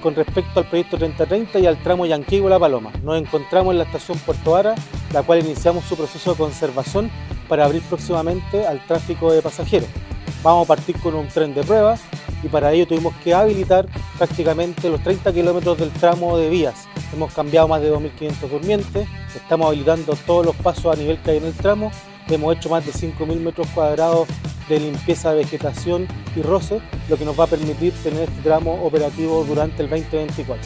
con respecto al proyecto 3030 y al tramo Yanquihue-La Paloma. Nos encontramos en la estación Puerto Vara, la cual iniciamos su proceso de conservación para abrir próximamente al tráfico de pasajeros. Vamos a partir con un tren de prueba y para ello tuvimos que habilitar prácticamente los 30 kilómetros del tramo de vías. Hemos cambiado más de 2.500 durmientes, estamos habilitando todos los pasos a nivel que hay en el tramo, hemos hecho más de 5.000 metros cuadrados de limpieza de vegetación y roce, lo que nos va a permitir tener este tramo operativo durante el 2024.